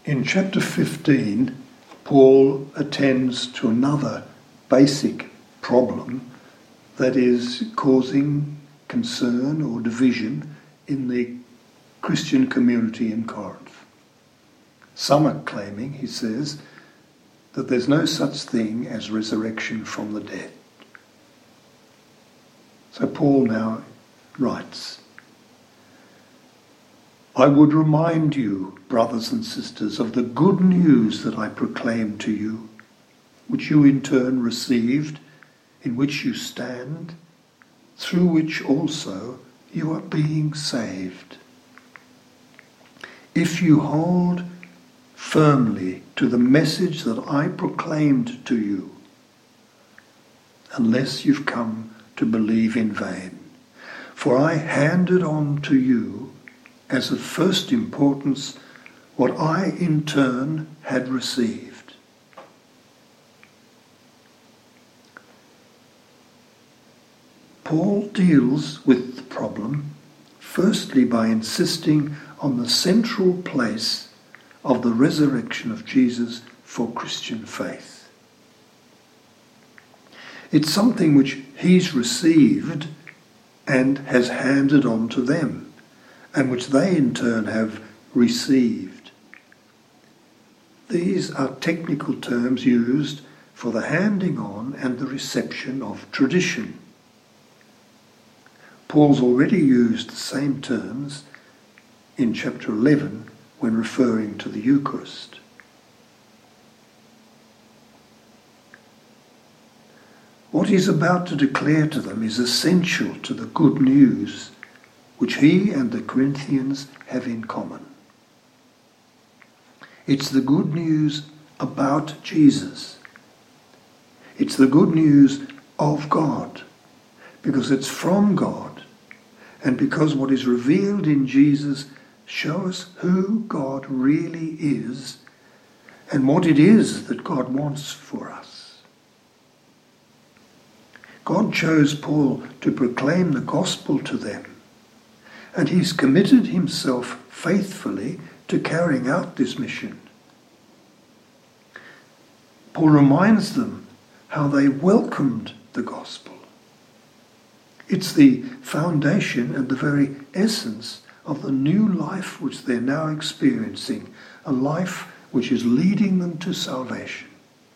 In chapter 15, Paul attends to another basic problem that is causing concern or division in the Christian community in Corinth. Some are claiming, he says, that there's no such thing as resurrection from the dead. So Paul now writes, I would remind you, brothers and sisters, of the good news that I proclaimed to you, which you in turn received, in which you stand, through which also you are being saved. If you hold firmly to the message that I proclaimed to you, unless you've come to believe in vain. For I handed on to you as of first importance what I in turn had received. Paul deals with the problem firstly by insisting on the central place of the resurrection of Jesus for Christian faith. It's something which he's received and has handed on to them, and which they in turn have received. These are technical terms used for the handing on and the reception of tradition. Paul's already used the same terms in chapter 11 when referring to the Eucharist. What he's about to declare to them is essential to the good news which he and the Corinthians have in common. It's the good news about Jesus. It's the good news of God, because it's from God, and because what is revealed in Jesus shows us who God really is and what it is that God wants for us. God chose Paul to proclaim the gospel to them, and he's committed himself faithfully to carrying out this mission. Paul reminds them how they welcomed the gospel. It's the foundation and the very essence of the new life which they're now experiencing, a life which is leading them to salvation.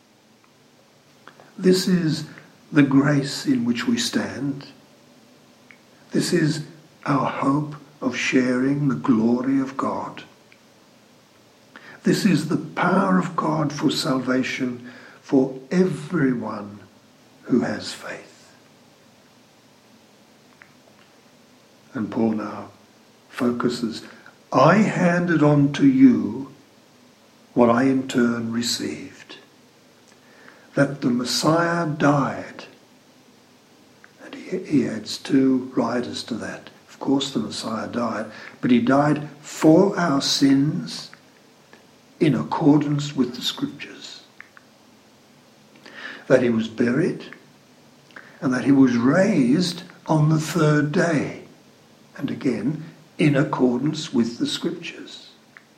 This is the grace in which we stand. This is our hope of sharing the glory of God. This is the power of God for salvation for everyone who has faith. And Paul now focuses, I handed on to you what I in turn received, that the Messiah died. And he adds two riders to that. Of course the Messiah died, but he died for our sins in accordance with the Scriptures. That he was buried, and that he was raised on the third day, and again in accordance with the Scriptures.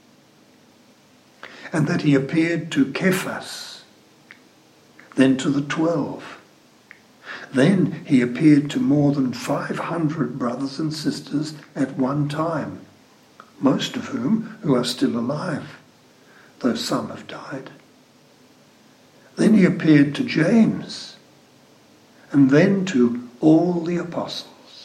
And that he appeared to Cephas, then to the 12. Then he appeared to more than 500 brothers and sisters at one time, most of who are still alive, though some have died. Then he appeared to James, and then to all the apostles.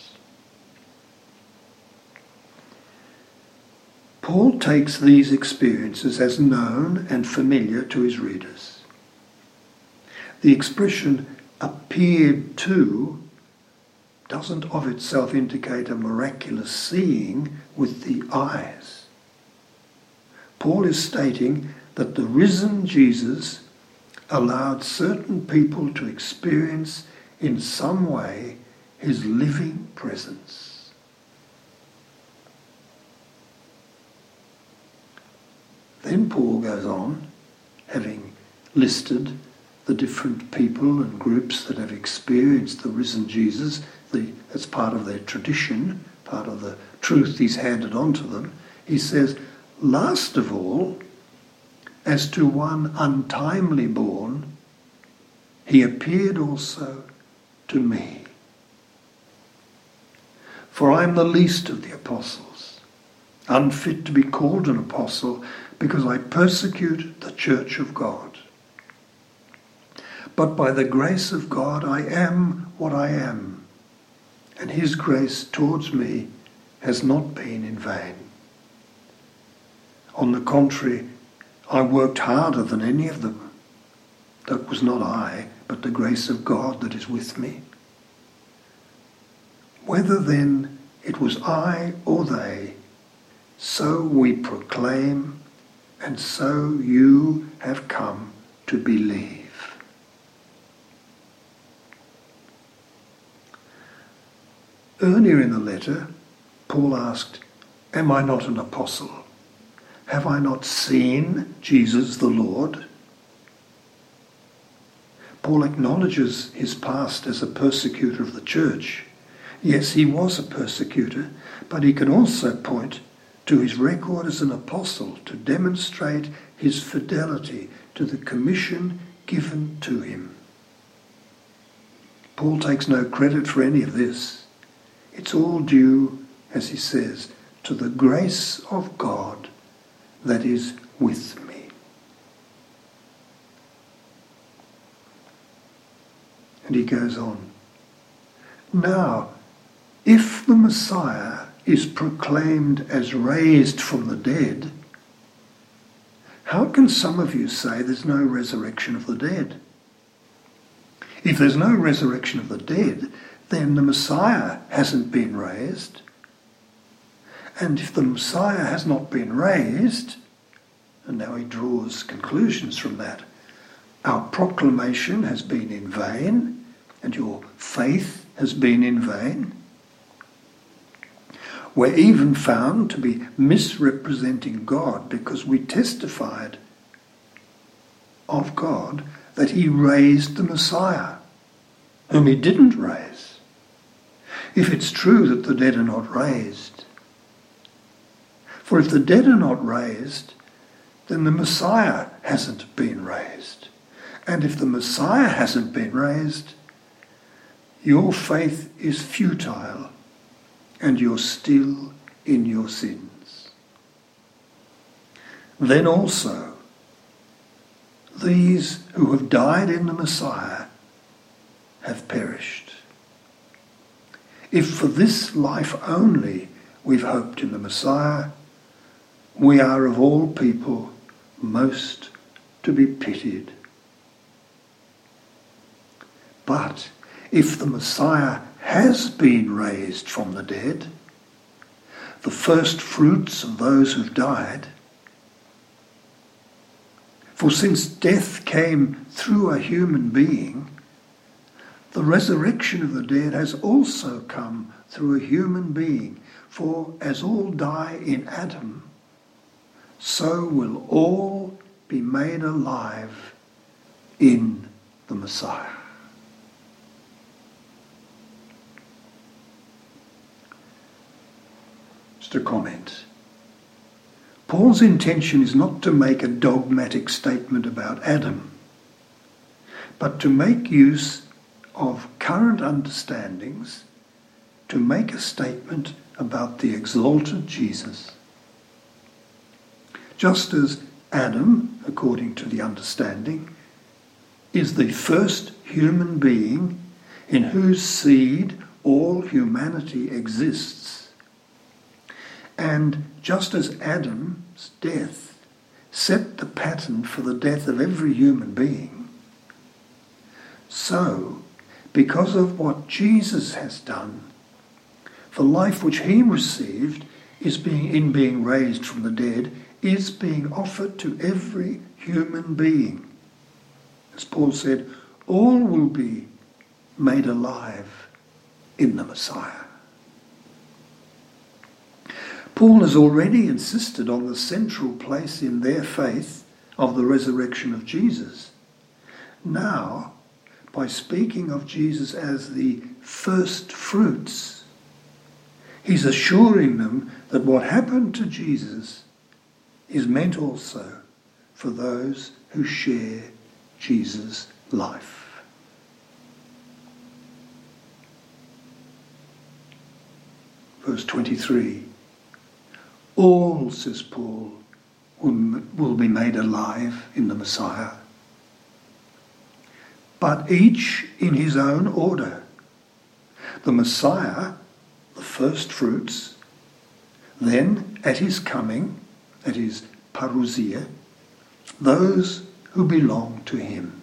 Paul takes these experiences as known and familiar to his readers. The expression appeared to doesn't of itself indicate a miraculous seeing with the eyes. Paul is stating that the risen Jesus allowed certain people to experience in some way his living presence. Then Paul goes on, having listed the different people and groups that have experienced the risen Jesus, as part of their tradition, part of the truth he's handed on to them. He says, last of all, as to one untimely born, he appeared also to me. For I am the least of the apostles, unfit to be called an apostle, because I persecute the church of God. But by the grace of God I am what I am, and his grace towards me has not been in vain. On the contrary, I worked harder than any of them. That was not I, but the grace of God that is with me. Whether then it was I or they, so we proclaim, and so you have come to believe. Earlier in the letter, Paul asked, "Am I not an apostle? Have I not seen Jesus the Lord?" Paul acknowledges his past as a persecutor of the church. Yes, he was a persecutor, but he can also point to his record as an apostle to demonstrate his fidelity to the commission given to him. Paul takes no credit for any of this. It's all due, as he says, to the grace of God that is with me. And he goes on. Now, if the Messiah is proclaimed as raised from the dead, how can some of you say there's no resurrection of the dead? If there's no resurrection of the dead, then the Messiah hasn't been raised. And if the Messiah has not been raised, and now he draws conclusions from that, our proclamation has been in vain, and your faith has been in vain. We're even found to be misrepresenting God because we testified of God that he raised the Messiah, whom he didn't raise. If it's true that the dead are not raised, for if the dead are not raised, then the Messiah hasn't been raised. And if the Messiah hasn't been raised, your faith is futile and you're still in your sins. Then also, these who have died in the Messiah have perished. If for this life only we've hoped in the Messiah, we are of all people most to be pitied. But if the Messiah has been raised from the dead, the first fruits of those who've died, for since death came through a human being, the resurrection of the dead has also come through a human being. For as all die in Adam, so will all be made alive in the Messiah. Just a comment. Paul's intention is not to make a dogmatic statement about Adam, but to make use of current understandings to make a statement about the exalted Jesus. Just as Adam, according to the understanding, is the first human being in whose seed all humanity exists, and just as Adam's death set the pattern for the death of every human being, so, because of what Jesus has done, the life which he received in being raised from the dead is being offered to every human being. As Paul said, all will be made alive in the Messiah. Paul has already insisted on the central place in their faith of the resurrection of Jesus. Now, by speaking of Jesus as the first fruits, he's assuring them that what happened to Jesus is meant also for those who share Jesus' life. Verse 23. All, says Paul, will be made alive in the Messiah, but each in his own order. The Messiah, the first fruits, then at his coming, that is, parousia, those who belong to him.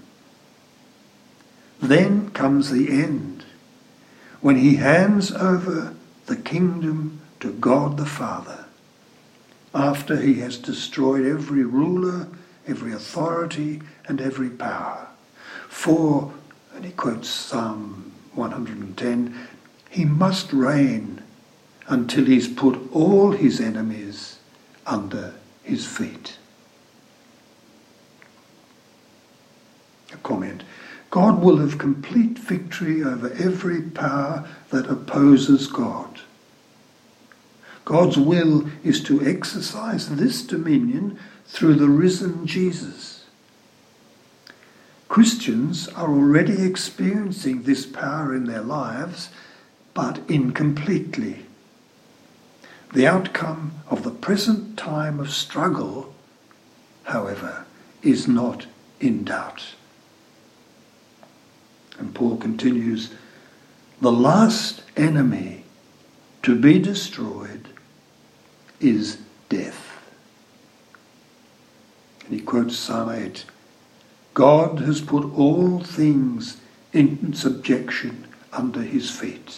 Then comes the end, when he hands over the kingdom to God the Father, after he has destroyed every ruler, every authority, and every power. For, and he quotes Psalm 110, he must reign until he's put all his enemies under his feet. A comment. God will have complete victory over every power that opposes God. God's will is to exercise this dominion through the risen Jesus. Christians are already experiencing this power in their lives, but incompletely. The outcome of the present time of struggle, however, is not in doubt. And Paul continues, the last enemy to be destroyed is death. And he quotes Psalm 8, God has put all things in subjection under his feet.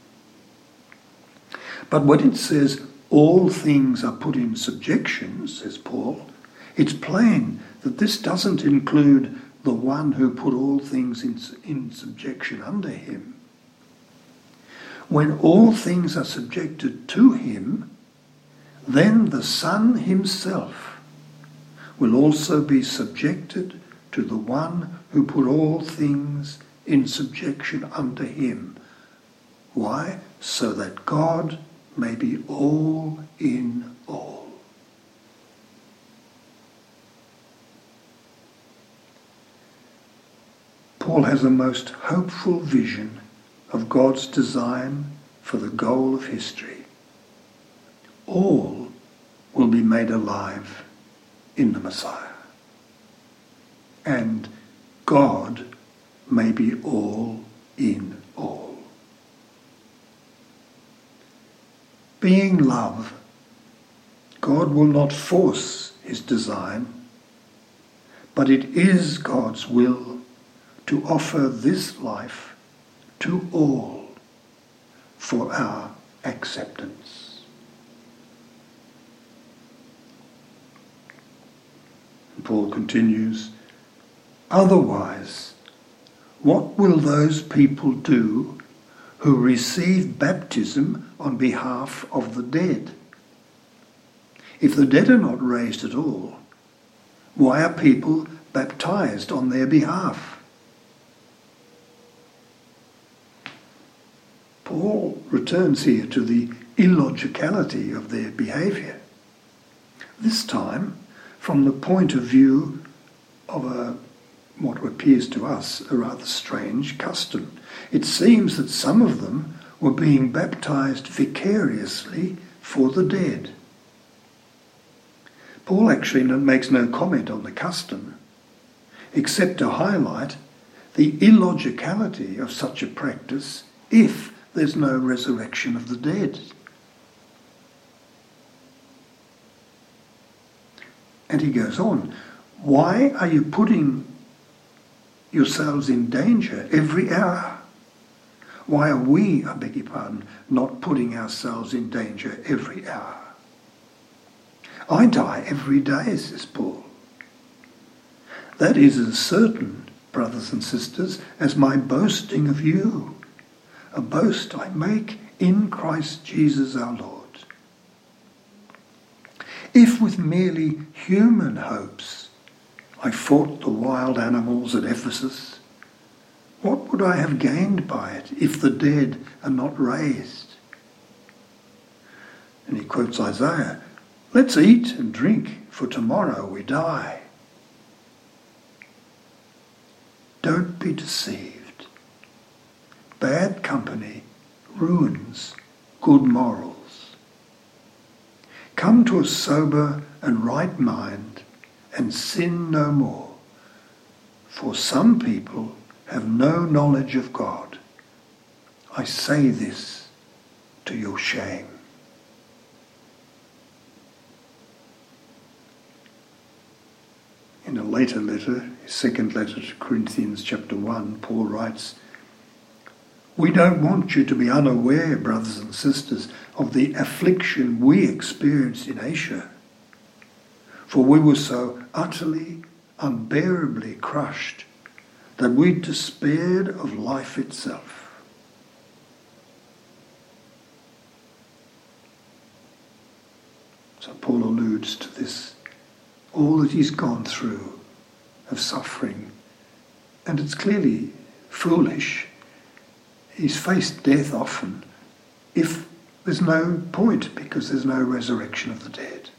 But when it says all things are put in subjection, says Paul, it's plain that this doesn't include the one who put all things in subjection under him. When all things are subjected to him, then the Son himself will also be subjected to the one who put all things in subjection under him. Why? So that God may be all in all. Paul has a most hopeful vision of God's design for the goal of history. All will be made alive in the Messiah. And God may be all in all. Being love, God will not force his design, but it is God's will to offer this life to all for our acceptance. And Paul continues, otherwise, what will those people do who receive baptism on behalf of the dead? If the dead are not raised at all, why are people baptized on their behalf? Paul returns here to the illogicality of their behaviour, this time from the point of view of what appears to us a rather strange custom. It seems that some of them were being baptized vicariously for the dead. Paul actually makes no comment on the custom, except to highlight the illogicality of such a practice if there's no resurrection of the dead. And he goes on, why are you putting yourselves in danger every hour? Why are we, I beg your pardon, not putting ourselves in danger every hour? I die every day, says Paul. That is as certain, brothers and sisters, as my boasting of you, a boast I make in Christ Jesus our Lord. If with merely human hopes I fought the wild animals at Ephesus, what would I have gained by it if the dead are not raised? And he quotes Isaiah, let's eat and drink, for tomorrow we die. Don't be deceived. Bad company ruins good morals. Come to a sober and right mind and sin no more. For some people have no knowledge of God. I say this to your shame. In a later letter, his second letter to Corinthians chapter 1, Paul writes, "We don't want you to be unaware, brothers and sisters, of the affliction we experienced in Asia. For we were so utterly, unbearably crushed that we despaired of life itself." So Paul alludes to this, all that he's gone through of suffering. And it's clearly foolish. He's faced death often if there's no point, because there's no resurrection of the dead.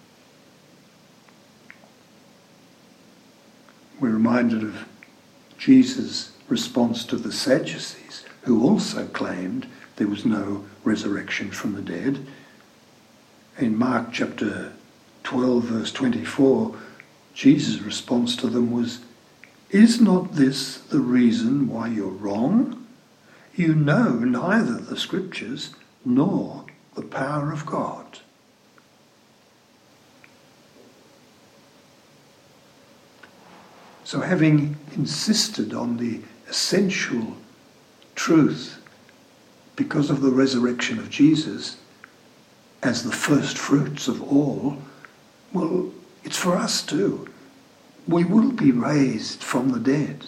We're reminded of Jesus' response to the Sadducees, who also claimed there was no resurrection from the dead. In Mark chapter 12, verse 24, Jesus' response to them was, "Is not this the reason why you're wrong? You know neither the Scriptures nor the power of God." So having insisted on the essential truth because of the resurrection of Jesus as the first fruits of all, well, it's for us too. We will be raised from the dead.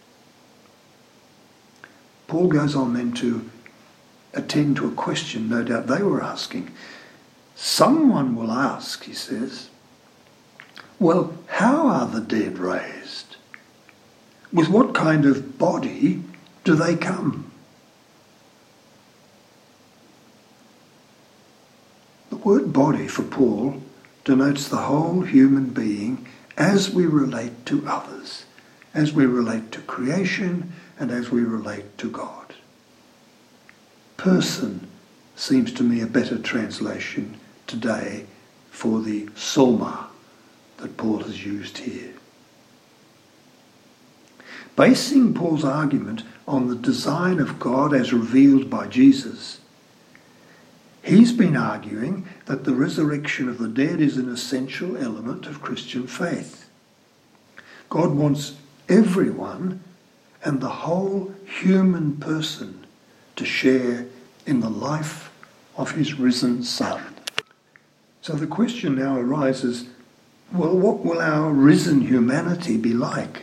Paul goes on then to attend to a question no doubt they were asking. Someone will ask, he says, well, how are the dead raised? With what kind of body do they come? The word body for Paul denotes the whole human being as we relate to others, as we relate to creation, and as we relate to God. Person seems to me a better translation today for the soma that Paul has used here. Basing Paul's argument on the design of God as revealed by Jesus, he's been arguing that the resurrection of the dead is an essential element of Christian faith. God wants everyone and the whole human person to share in the life of his risen Son. So the question now arises, well, what will our risen humanity be like?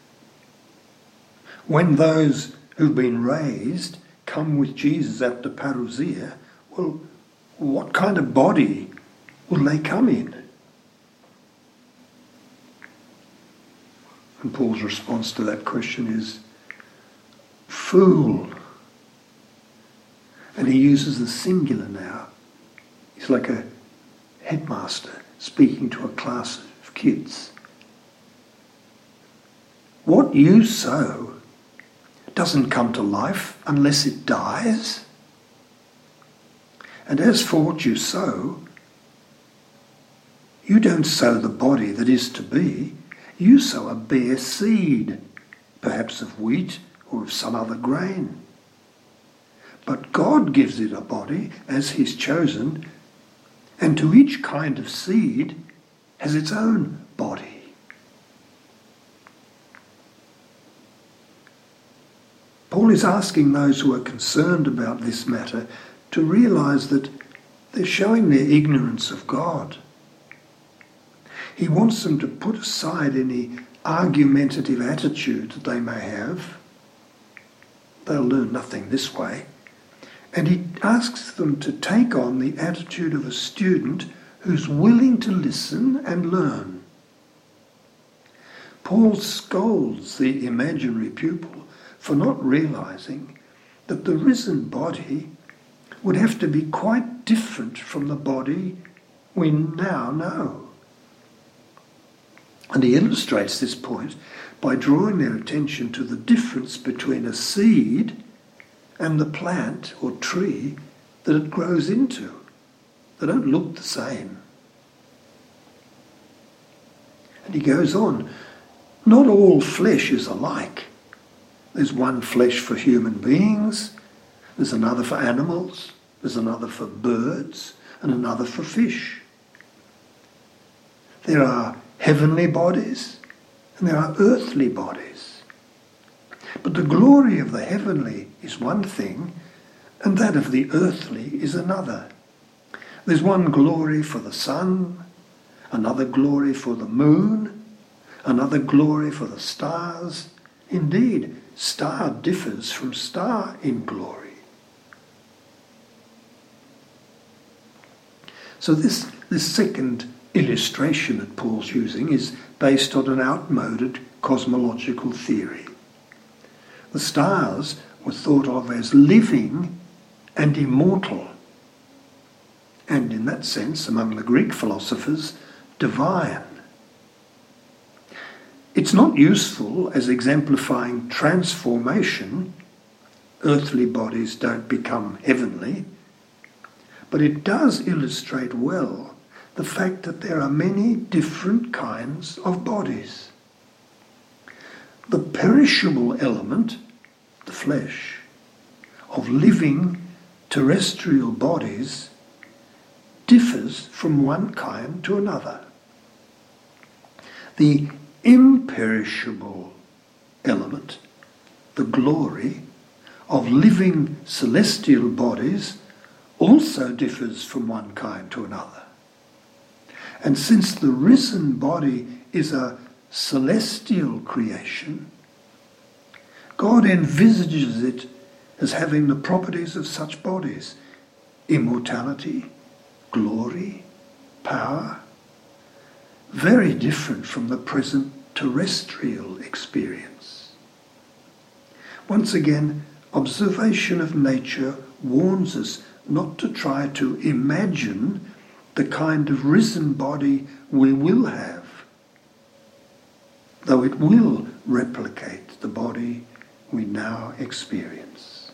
When those who've been raised come with Jesus at the parousia, well, what kind of body will they come in? And Paul's response to that question is, fool. And he uses the singular now. He's like a headmaster speaking to a class of kids. What you sow doesn't come to life unless it dies. And as for what you sow, you don't sow the body that is to be, you sow a bare seed, perhaps of wheat or of some other grain. But God gives it a body as he's chosen, and to each kind of seed has its own body. Paul is asking those who are concerned about this matter to realise that they're showing their ignorance of God. He wants them to put aside any argumentative attitude that they may have. They'll learn nothing this way. And he asks them to take on the attitude of a student who's willing to listen and learn. Paul scolds the imaginary pupil for not realising that the risen body would have to be quite different from the body we now know. And he illustrates this point by drawing their attention to the difference between a seed and the plant or tree that it grows into. They don't look the same. And he goes on, not all flesh is alike. There's one flesh for human beings, there's another for animals, there's another for birds, and another for fish. There are heavenly bodies and there are earthly bodies. But the glory of the heavenly is one thing and that of the earthly is another. There's one glory for the sun, another glory for the moon, another glory for the stars. Indeed, star differs from star in glory. So this second illustration that Paul's using is based on an outmoded cosmological theory. The stars were thought of as living and immortal, and in that sense, among the Greek philosophers, divine. It's not useful as exemplifying transformation. Earthly bodies don't become heavenly, but it does illustrate well the fact that there are many different kinds of bodies. The perishable element, the flesh, of living terrestrial bodies differs from one kind to another. The imperishable element, the glory, of living celestial bodies also differs from one kind to another. And since the risen body is a celestial creation, God envisages it as having the properties of such bodies: immortality, glory, power, very different from the present terrestrial experience. Once again, observation of nature warns us not to try to imagine the kind of risen body we will have, though it will replicate the body we now experience.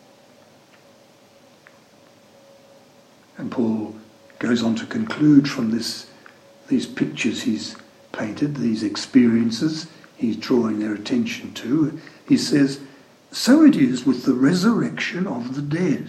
And Paul goes on to conclude from these pictures he's painted, these experiences he's drawing their attention to. He says, so it is with the resurrection of the dead.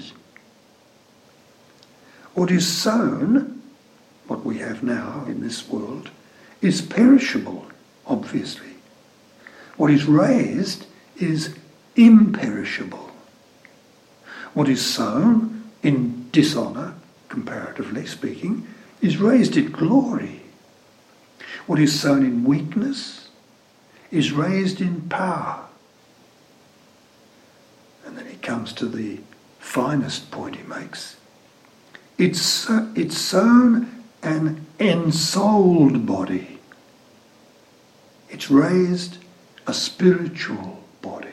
What is sown, what we have now in this world, is perishable, obviously. What is raised is imperishable. What is sown in dishonour, comparatively speaking, is raised in glory. What is sown in weakness is raised in power. And then he comes to the finest point he makes. It's sown an ensouled body. It's raised a spiritual body.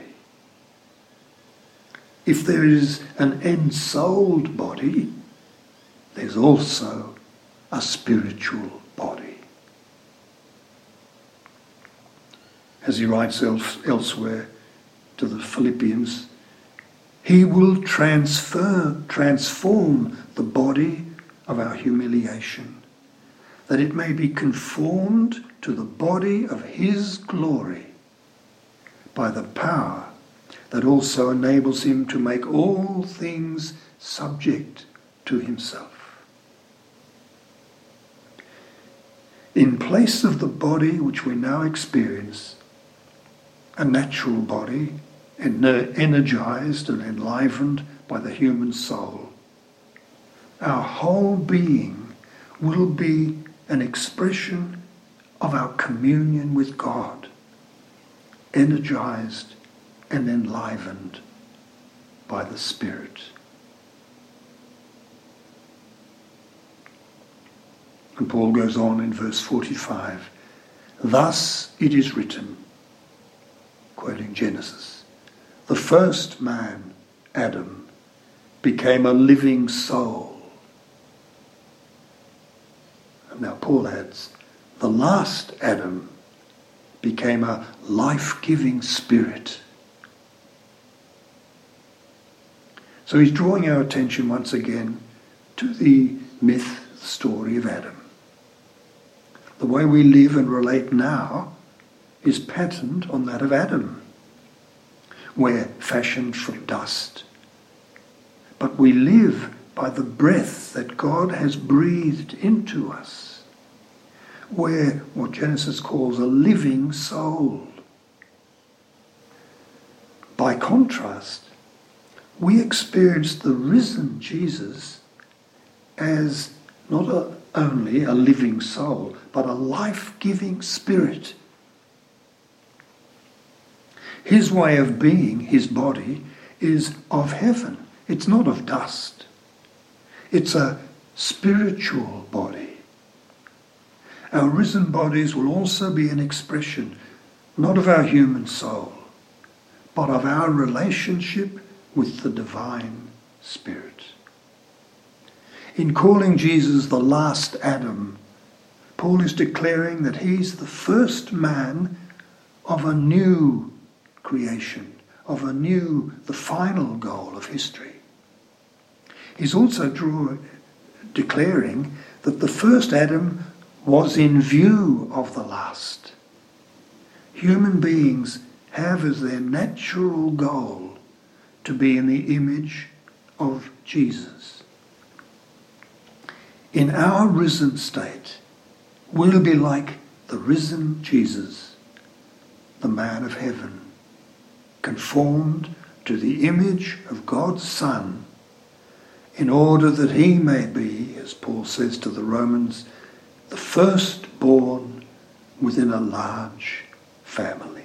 If there is an ensouled body, there's also a spiritual body. As he writes elsewhere to the Philippians, he will transform the body of our humiliation, that it may be conformed to the body of his glory by the power that also enables him to make all things subject to himself. In place of the body which we now experience, a natural body, energized and enlivened by the human soul, our whole being will be an expression of our communion with God, energized and enlivened by the Spirit. And Paul goes on in verse 45, thus it is written, quoting Genesis, the first man, Adam, became a living soul. And now Paul adds, the last Adam became a life-giving spirit. So he's drawing our attention once again to the myth, the story of Adam. The way we live and relate now is patterned on that of Adam. We're fashioned from dust, but we live by the breath that God has breathed into us. We're what Genesis calls a living soul. By contrast, we experience the risen Jesus as not only a living soul, but a life-giving spirit. His way of being, his body, is of heaven. It's not of dust. It's a spiritual body. Our risen bodies will also be an expression, not of our human soul, but of our relationship with the divine Spirit. In calling Jesus the last Adam, Paul is declaring that he's the first man of a new creation, the final goal of history. He's also declaring that the first Adam was in view of the last. Human beings have as their natural goal to be in the image of Jesus. In our risen state, we'll be like the risen Jesus, the man of heaven, conformed to the image of God's Son, in order that he may be, as Paul says to the Romans, the firstborn within a large family.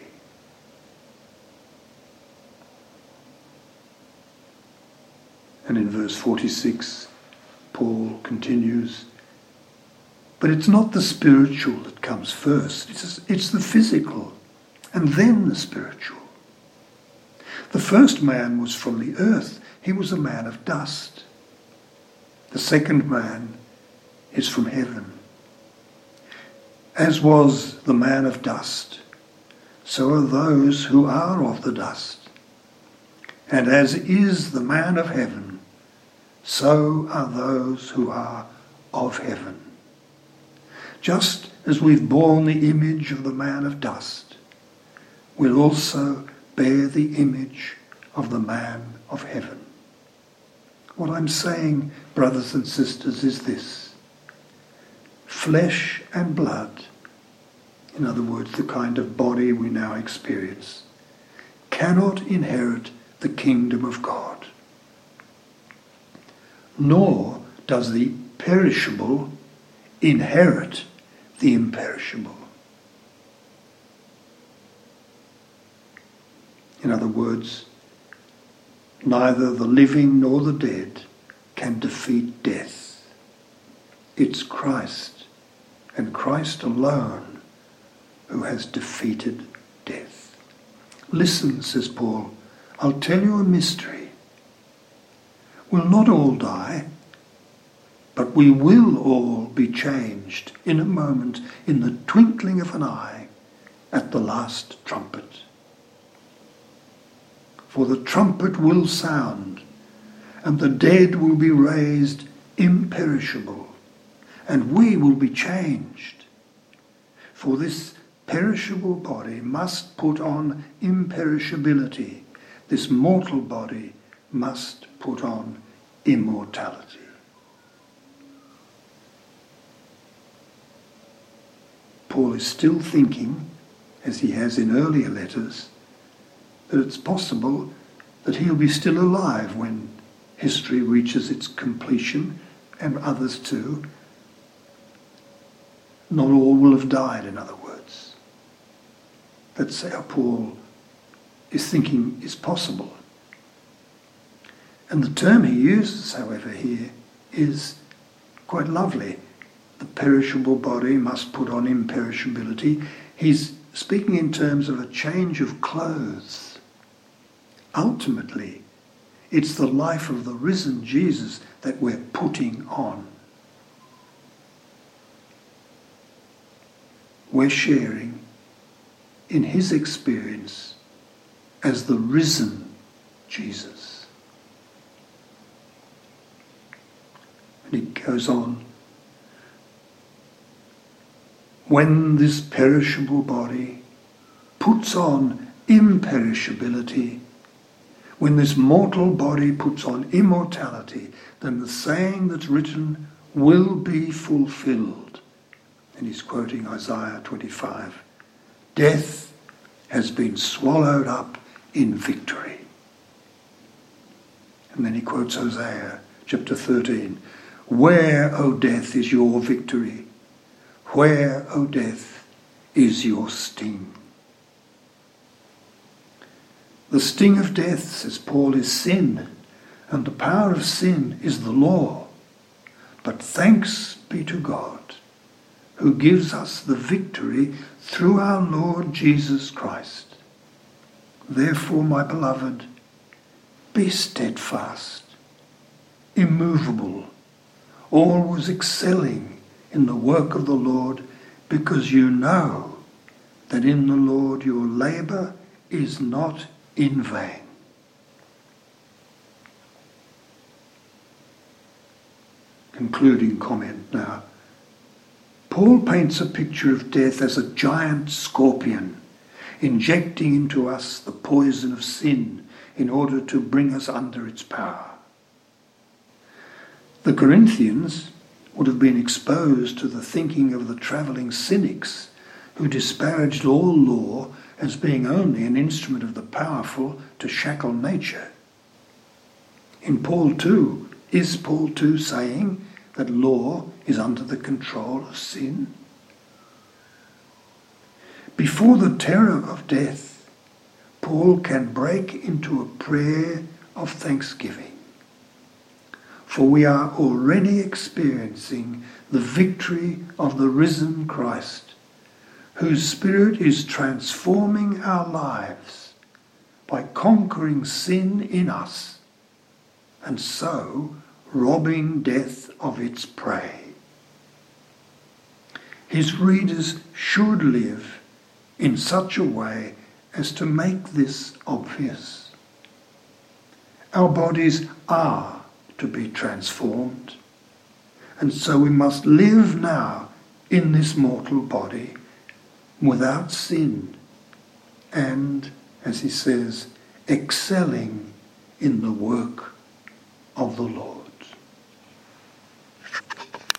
And in verse 46, Paul continues, but it's not the spiritual that comes first, it's the physical, and then the spiritual. The first man was from the earth. He was a man of dust. The second man is from heaven. As was the man of dust, so are those who are of the dust. And as is the man of heaven, so are those who are of heaven. Just as we've borne the image of the man of dust, we'll also bear the image of the man of heaven. What I'm saying, brothers and sisters, is this. Flesh and blood, in other words, the kind of body we now experience, cannot inherit the kingdom of God. Nor does the perishable inherit the imperishable. In other words, neither the living nor the dead can defeat death. It's Christ, and Christ alone, who has defeated death. Listen, says Paul, I'll tell you a mystery. We'll not all die, but we will all be changed in a moment, in the twinkling of an eye, at the last trumpet. For the trumpet will sound, and the dead will be raised imperishable, and we will be changed. For this perishable body must put on imperishability. This mortal body must put on immortality. Paul is still thinking, as he has in earlier letters, that it's possible that he'll be still alive when history reaches its completion, and others too. Not all will have died, in other words. That's how Paul is thinking is possible. And the term he uses, however, here is quite lovely. The perishable body must put on imperishability. He's speaking in terms of a change of clothes. Ultimately, it's the life of the risen Jesus that we're putting on. We're sharing in his experience as the risen Jesus. And he goes on, when this perishable body puts on imperishability, when this mortal body puts on immortality, then the saying that's written will be fulfilled. And he's quoting Isaiah 25. Death has been swallowed up in victory. And then he quotes Hosea chapter 13. Where, O death, is your victory? Where, O death, is your sting? The sting of death, says Paul, is sin, and the power of sin is the law. But thanks be to God, who gives us the victory through our Lord Jesus Christ. Therefore, my beloved, be steadfast, immovable, always excelling in the work of the Lord, because you know that in the Lord your labour is not in vain. Concluding comment now. Paul paints a picture of death as a giant scorpion, injecting into us the poison of sin in order to bring us under its power. The Corinthians would have been exposed to the thinking of the travelling cynics who disparaged all law as being only an instrument of the powerful to shackle nature. In Paul too, is Paul too saying that law is under the control of sin? Before the terror of death, Paul can break into a prayer of thanksgiving. For we are already experiencing the victory of the risen Christ, whose Spirit is transforming our lives by conquering sin in us, and so robbing death of its prey. His readers should live in such a way as to make this obvious. Our bodies are to be transformed, and so we must live now in this mortal body without sin and, as he says, excelling in the work of the Lord.